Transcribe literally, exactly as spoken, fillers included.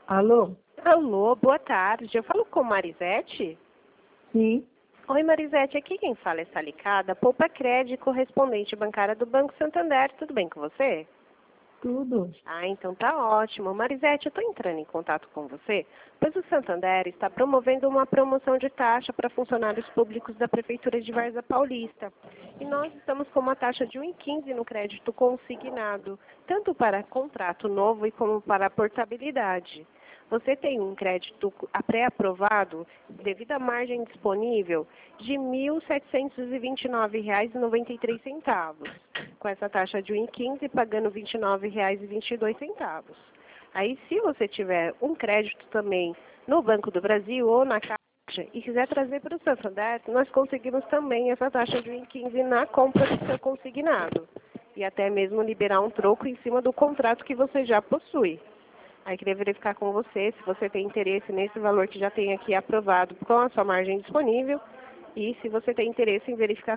Alô? Alô, boa tarde. Eu falo com Marisete? Sim. Oi, Marisete. Aqui quem fala é Salicada, Poupa Crédito, correspondente bancária do Banco Santander. Tudo bem com você? Tudo. Ah, então tá ótimo. Marisete, eu estou entrando em contato com você, pois o Santander está promovendo uma promoção de taxa para funcionários públicos da Prefeitura de Várzea Paulista. E nós estamos com uma taxa de um vírgula quinze no crédito consignado, tanto para contrato novo e como para portabilidade. Você tem um crédito pré-aprovado, devido à margem disponível, de mil setecentos e vinte e nove reais e noventa e três centavos. Com essa taxa de um vírgula quinze, pagando vinte e nove reais e vinte e dois centavos. Aí, se você tiver um crédito também no Banco do Brasil ou na Caixa e quiser trazer para o Santander, nós conseguimos também essa taxa de um vírgula quinze na compra do seu consignado. E até mesmo liberar um troco em cima do contrato que você já possui. Aí queria verificar com você se você tem interesse nesse valor que já tem aqui aprovado com a sua margem disponível e se você tem interesse em verificar